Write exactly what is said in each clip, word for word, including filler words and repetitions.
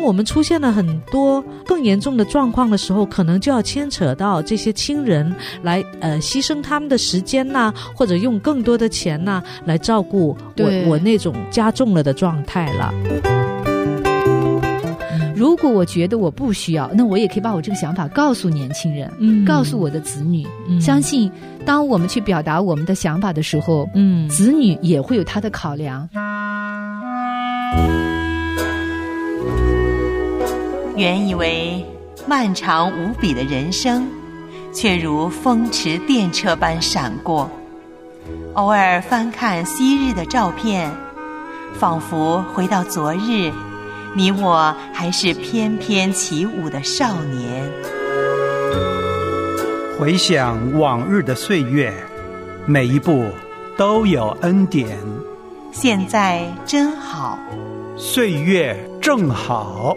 我们出现了很多更严重的状况的时候，可能就要牵扯到这些亲人来呃牺牲他们的时间呐、啊，或者用更多的钱呐、啊、来照顾我我那种加重了的状态了。 如果我觉得我不需要，那我也可以把我这个想法告诉年轻人，嗯，告诉我的子女、嗯、相信当我们去表达我们的想法的时候，嗯，子女也会有他的考量。 原以为漫长无比的人生，却如风驰电掣般闪过。偶尔翻看昔日的照片，仿佛回到昨日，你我还是翩翩起舞的少年。 回想往日的岁月，每一步都有恩典。 现在真好， 岁月正好。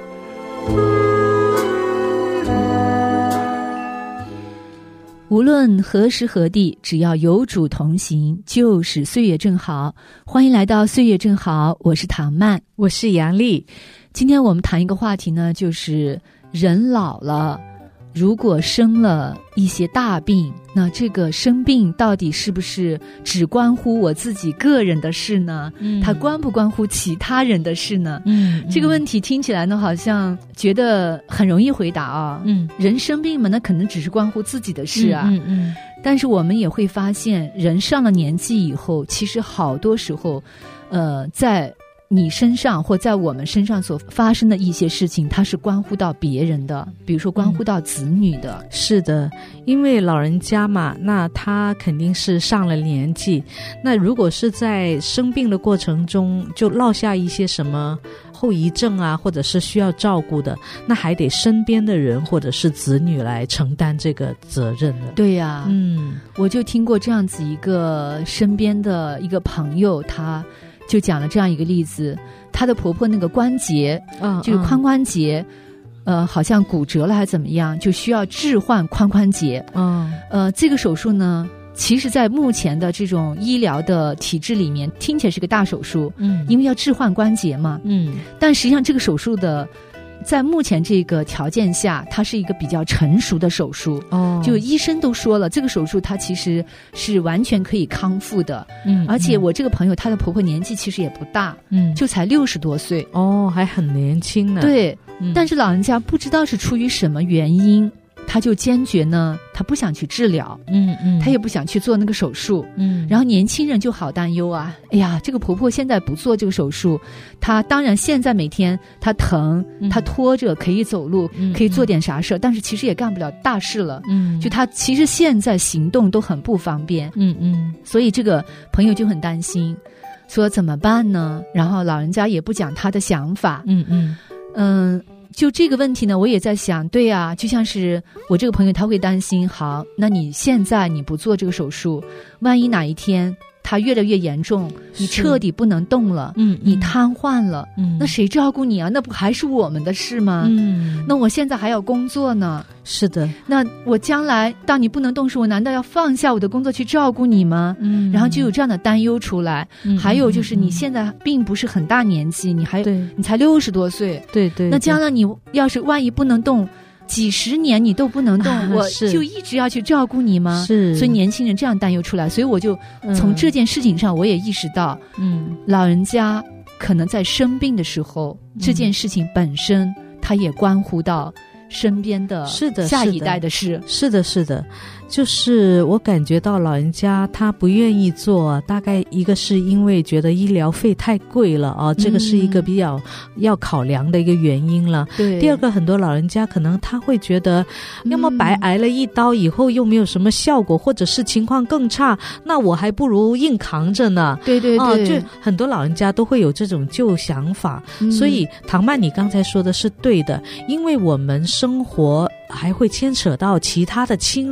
无论何时何地，只要有主同行，就是岁月正好。欢迎来到岁月正好，我是唐曼， 我是杨丽。 今天我们谈一个话题呢，就是人老了，如果生了一些大病，那这个生病到底是不是只关乎我自己个人的事呢？嗯，它关不关乎其他人的事呢？嗯，这个问题听起来呢，好像觉得很容易回答啊。嗯，人生病嘛，那可能只是关乎自己的事啊。嗯 嗯, 嗯。但是我们也会发现，人上了年纪以后，其实好多时候，呃，在你身上或在我们身上所发生的一些事情，它是关乎到别人的，比如说关乎到子女的、嗯、 是的，因为老人家嘛，那他肯定是上了年纪，那如果是在生病的过程中就落下一些什么后遗症啊，或者是需要照顾的，那还得身边的人或者是子女来承担这个责任的。 对呀、啊，嗯，我就听过这样子一个身边的一个朋友，他就讲了这样一个例子，她的婆婆那个关节，嗯，就是髋关节，嗯、呃，好像骨折了还怎么样，就需要置换髋关节。嗯，呃，这个手术呢，其实在目前的这种医疗的体制里面，听起来是个大手术，嗯，因为要置换关节嘛，嗯，但实际上这个手术的，在目前这个条件下，它是一个比较成熟的手术。哦，就医生都说了，这个手术它其实是完全可以康复的。嗯，而且我这个朋友她的婆婆年纪其实也不大，嗯，就才六十多岁。 哦，还很年轻呢。 对、嗯，但是老人家不知道是出于什么原因，他就坚决呢，他不想去治疗，嗯嗯，他也不想去做那个手术，嗯，然后年轻人就好担忧啊，哎呀，这个婆婆现在不做这个手术，她当然现在每天她疼，她拖着可以走路，嗯、可以做点啥事，但是其实也干不了大事了，嗯，就她其实现在行动都很不方便，嗯嗯，所以这个朋友就很担心，说怎么办呢？然后老人家也不讲他的想法，嗯嗯嗯。就这个问题呢，我也在想，对啊，就像是我这个朋友他会担心，好，那你现在你不做这个手术，万一哪一天它越来越严重，你彻底不能动了，嗯，你瘫痪了，嗯，那谁照顾你啊？那不还是我们的事吗？嗯，那我现在还要工作呢。 是的， 那我将来当你不能动时，我难道要放下我的工作去照顾你吗？嗯，然后就有这样的担忧出来。嗯，还有就是你现在并不是很大年纪，你还你才六十多岁， 对 对, 对， 那将来你要是万一不能动，几十年你都不能动、啊、我就一直要去照顾你吗？是，所以年轻人这样担忧出来，所以我就从这件事情上我也意识到，嗯，老人家可能在生病的时候、嗯、这件事情本身它也关乎到身边的下一代的事。 是的是的，就是我感觉到老人家他不愿意做，大概一个是因为觉得医疗费太贵了啊，这个是一个比较要考量的一个原因了。对、嗯，第二个很多老人家可能他会觉得要么白挨了一刀以后又没有什么效果、嗯、或者是情况更差，那我还不如硬扛着呢。 对对对、啊、 就很多老人家都会有这种旧想法、嗯、所以唐曼你刚才说的是对的，因为我们生活还会牵扯到其他的亲人，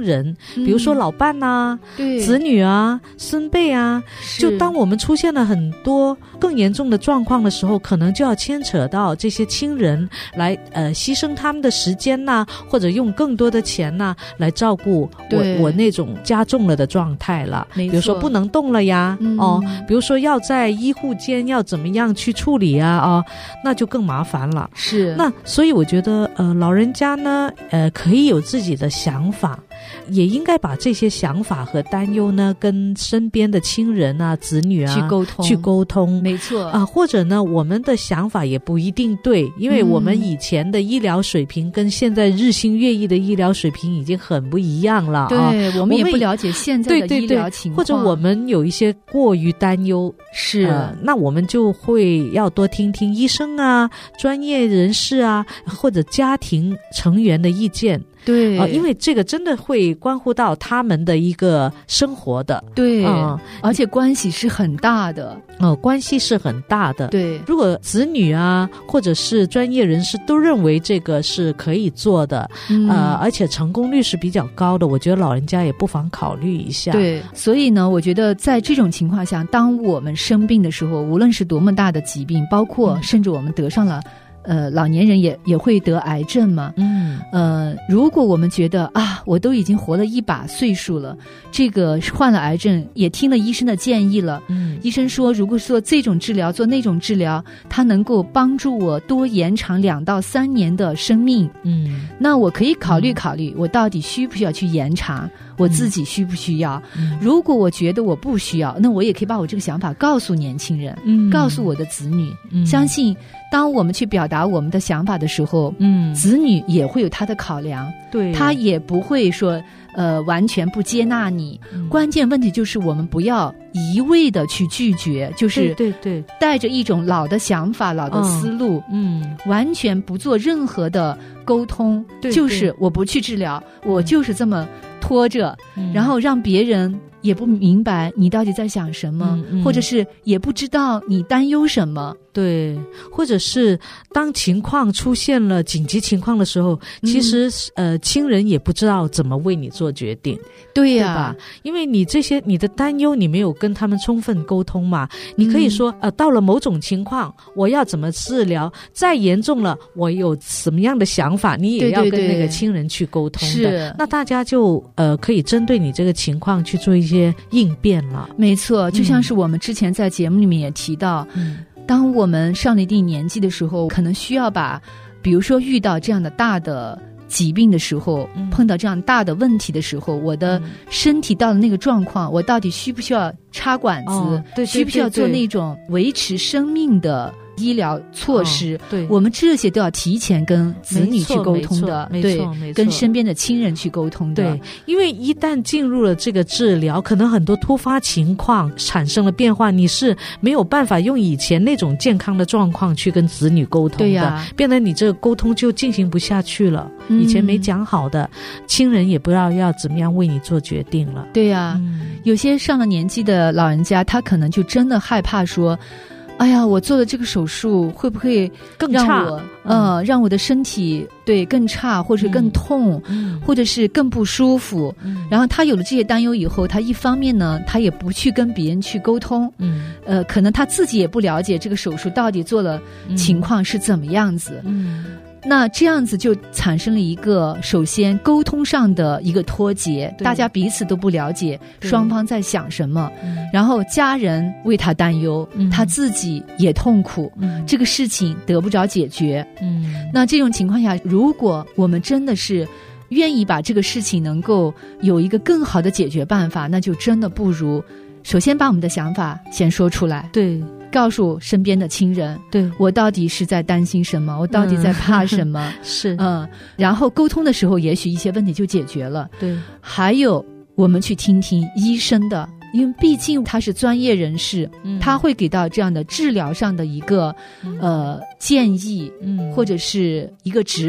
比如说老伴啊、嗯、子女啊、孙辈啊，就当我们出现了很多更严重的状况的时候，可能就要牵扯到这些亲人来呃牺牲他们的时间呐、啊，或者用更多的钱呐、啊、来照顾我我那种加重了的状态了。比如说不能动了呀、嗯、哦，比如说要在医护间要怎么样去处理啊哦，那就更麻烦了。 是， 那所以我觉得呃老人家呢呃可以有自己的想法，也应该把这些想法和担忧呢跟身边的亲人啊、子女啊去沟通去沟通。 没错啊、呃，或者呢我们的想法也不一定对，因为我们以前的医疗水平跟现在日新月异的医疗水平已经很不一样了。 对、 啊、 我们也不了解现在的医疗情况， 对对对，或者我们有一些过于担忧， 是、 呃、那我们就会要多听听医生啊、专业人士啊或者家庭成员的意见。 对、 呃，因为这个真的会关乎到他们的一个生活的。 对、 嗯、 而且关系是很大的。 呃，关系是很大的。 对， 如果子女啊或者是专业人士都认为这个是可以做的、嗯、呃，而且成功率是比较高的，我觉得老人家也不妨考虑一下。 对，所以呢我觉得在这种情况下，当我们生病的时候，无论是多么大的疾病，包括甚至我们得上了呃，老年人也也会得癌症嘛。 嗯， 呃，如果我们觉得啊，我都已经活了一把岁数了，这个患了癌症，也听了医生的建议了。 嗯， 医生说，如果做这种治疗，做那种治疗，它能够帮助我多延长两到三年的生命。 嗯， 那我可以考虑考虑，我到底需不需要去延长？我自己需不需要、嗯、如果我觉得我不需要，那我也可以把我这个想法告诉年轻人、嗯、告诉我的子女、嗯、相信当我们去表达我们的想法的时候，嗯，子女也会有他的考量， 对， 他也不会说呃完全不接纳你、嗯、关键问题就是我们不要一味的去拒绝，就是对对对， 带着一种老的想法、老的思路， 嗯，嗯完全不做任何的沟通， 对对， 就是我不去治疗，我就是这么拖着、嗯、然后让别人也不明白你到底在想什么、嗯嗯、或者是也不知道你担忧什么。 对，或者是当情况出现了紧急情况的时候、嗯、其实呃亲人也不知道怎么为你做决定。 对呀、 啊，对吧？因为你这些你的担忧你没有跟他们充分沟通嘛，你可以说、嗯、呃到了某种情况我要怎么治疗，再严重了我有什么样的想法，你也要跟那个亲人去沟通的。 对对对，是， 那大家就呃可以针对你这个情况去做一些应变了。 没错，就像是我们之前在节目里面也提到、嗯、当我们上了一定年纪的时候，可能需要把比如说遇到这样的大的疾病的时候、嗯、碰到这样大的问题的时候，我的身体到了那个状况、嗯、我到底需不需要插管子、 哦、对对对对， 需不需要做那种维持生命的医疗措施、哦、 对， 我们这些都要提前跟子女去沟通的， 没错，没错， 跟身边的亲人去沟通的。 对，因为一旦进入了这个治疗，可能很多突发情况产生了变化，你是没有办法用以前那种健康的状况去跟子女沟通的。 对呀， 变得你这个沟通就进行不下去了、嗯、以前没讲好的，亲人也不知道要怎么样为你做决定了。 对呀、嗯、有些上了年纪的老人家，他可能就真的害怕说，哎呀，我做的这个手术会不会更差？ 呃、嗯，让我的身体对更差，或者更痛、嗯，或者是更不舒服、嗯。然后他有了这些担忧以后，他一方面呢，他也不去跟别人去沟通，嗯，呃，可能他自己也不了解这个手术到底做了情况是怎么样子，嗯。那这样子就产生了一个首先沟通上的一个脱节，大家彼此都不了解双方在想什么，然后家人为他担忧、嗯、他自己也痛苦、嗯、这个事情得不着解决、嗯、那这种情况下，如果我们真的是愿意把这个事情能够有一个更好的解决办法，那就真的不如首先把我们的想法先说出来， 对， 告诉身边的亲人， 对， 我到底是在担心什么，我到底在怕什么、 嗯、是嗯，然后沟通的时候也许一些问题就解决了。 对， 还有我们去听听医生的，因为毕竟他是专业人士、嗯、他会给到这样的治疗上的一个、嗯、呃建议、嗯、或者是一个指导，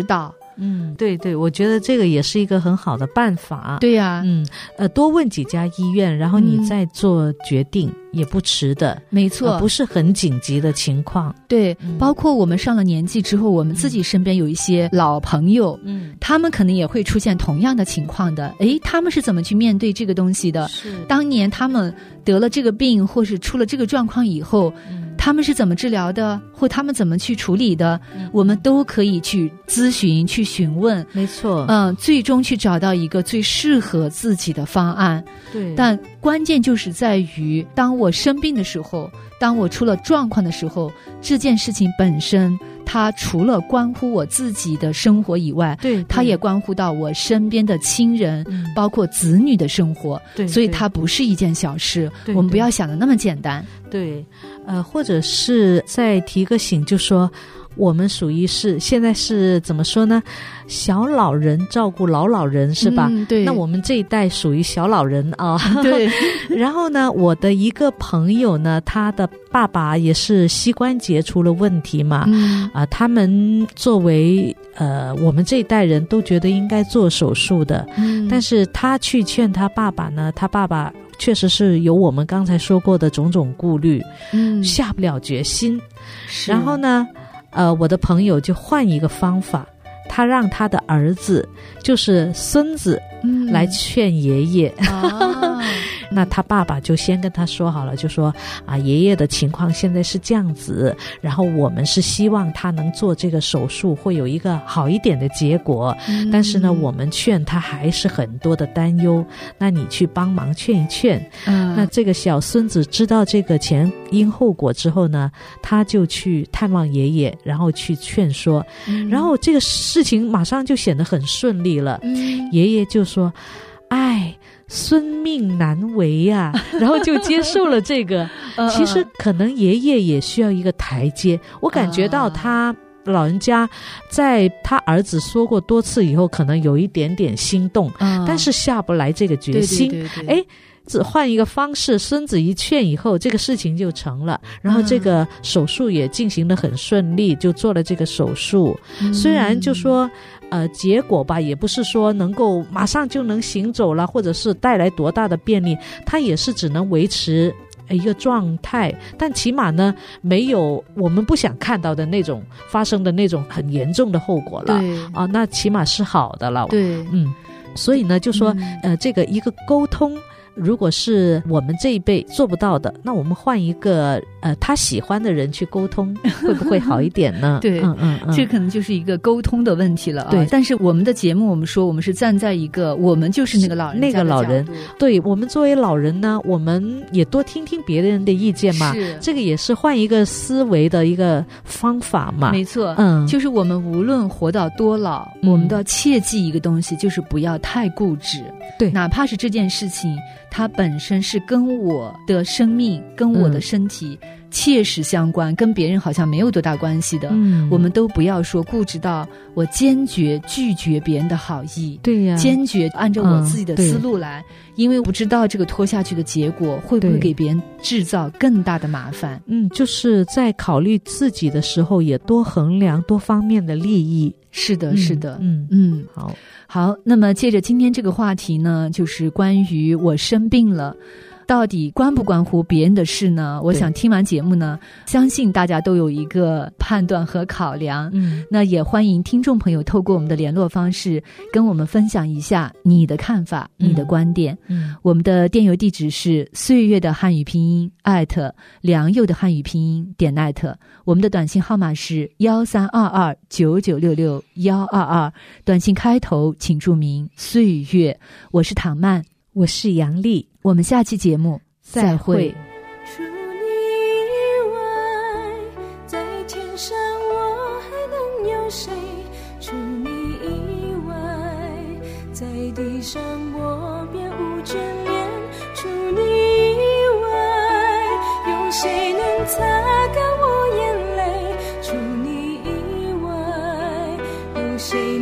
嗯，对对，我觉得这个也是一个很好的办法。 对呀、啊， 嗯，呃，多问几家医院，然后你再做决定。嗯也不迟的， 没错、呃， 不是很紧急的情况。 对、嗯，包括我们上了年纪之后，我们自己身边有一些老朋友，嗯，他们可能也会出现同样的情况的。诶，他们是怎么去面对这个东西的？ 是当年他们得了这个病，或是出了这个状况以后，嗯，他们是怎么治疗的，或他们怎么去处理的？嗯、我们都可以去咨询、去询问。 没错， 嗯，最终去找到一个最适合自己的方案。 对， 但关键就是在于，当我生病的时候，当我出了状况的时候，这件事情本身它除了关乎我自己的生活以外， 对， 它也关乎到我身边的亲人、嗯、包括子女的生活， 对， 所以它不是一件小事， 对， 我们不要想的那么简单。 对，呃，或者是再提个醒，就说我们属于是现在是怎么说呢？小老人照顾老老人是吧？ 嗯，对。 那我们这一代属于小老人啊。 对。 然后呢，我的一个朋友呢，他的爸爸也是膝关节出了问题嘛。 嗯。 啊、呃，他们作为呃我们这一代人都觉得应该做手术的。 嗯。 但是他去劝他爸爸呢，他爸爸确实是有我们刚才说过的种种顾虑， 嗯， 下不了决心。然后呢？呃，我的朋友就换一个方法，他让他的儿子，就是孙子，嗯，来劝爷爷。 啊那他爸爸就先跟他说好了，就说啊，爷爷的情况现在是这样子，然后我们是希望他能做这个手术，会有一个好一点的结果。嗯、但是呢，我们劝他还是很多的担忧。那你去帮忙劝一劝。 嗯、 那这个小孙子知道这个前因后果之后呢，他就去探望爷爷，然后去劝说，嗯、然后这个事情马上就显得很顺利了。 嗯、 爷爷就说：“哎。”孙命难违呀、啊，然后就接受了这个。其实可能爷爷也需要一个台阶。我感觉到他老人家在他儿子说过多次以后，可能有一点点心动， 嗯、 但是下不来这个决心。 对对对对， 哎，只换一个方式，孙子一劝以后，这个事情就成了。然后这个手术也进行得很顺利，就做了这个手术。 嗯、 虽然就说。呃，结果吧，也不是说能够马上就能行走了，或者是带来多大的便利，它也是只能维持一个状态，但起码呢，没有我们不想看到的那种发生的那种很严重的后果了。 对啊，那起码是好的了。 对， 嗯，所以呢，就说、 嗯、 呃，这个一个沟通。如果是我们这一辈做不到的，那我们换一个呃他喜欢的人去沟通，会不会好一点呢？ 对， 嗯嗯嗯， 这可能就是一个沟通的问题了啊。 对， 但是我们的节目，我们说我们是站在一个我们就是那个老人那个老人，对我们作为老人呢，我们也多听听别人的意见嘛。 是， 这个也是换一个思维的一个方法嘛。 没错， 嗯， 就是我们无论活到多老，嗯、我们都要切记一个东西，就是不要太固执。 对， 哪怕是这件事情，它本身是跟我的生命、跟我的身体切实相关，嗯、跟别人好像没有多大关系的， 嗯， 我们都不要说固执到我坚决拒绝别人的好意， 对呀， 坚决按照我自己的思路来，嗯、因为我不知道这个拖下去的结果会不会给别人制造更大的麻烦。 嗯，就是在考虑自己的时候，也多衡量多方面的利益。 是的，是的， 嗯嗯， 好。 好，那么借着今天这个话题呢，就是关于我生病了，到底关不关乎别人的事呢？我想听完节目呢，相信大家都有一个判断和考量。 嗯， 那也欢迎听众朋友透过我们的联络方式跟我们分享一下你的看法、嗯、你的观点。 嗯， 我们的电邮地址是岁月的汉语拼音艾特良友的汉语拼音点艾特，我们的短信号码是幺三二二九九六六幺二二，短信开头请注明岁月。我是唐曼， 我是杨丽， 我们下期节目再会。 除你以外，在天上我还能有谁？除你以外，在地上我便无眷恋。除你以外，有谁能擦干我眼泪？除你以外，有谁